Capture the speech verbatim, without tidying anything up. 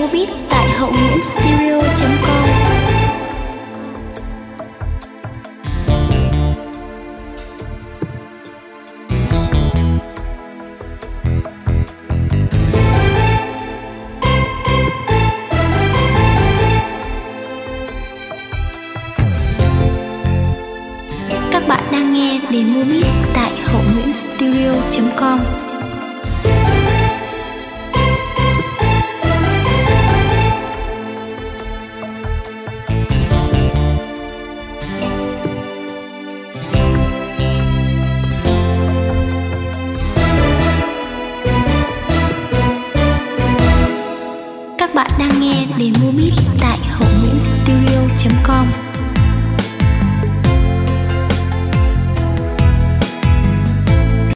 mua beat tại hậu nguyễn studio chấm com. Các bạn đang nghe Demo Beat tại hậu nguyễn studio chấm com. Các bạn đang nghe Demo Beat tại hậu nguyễn studio chấm com.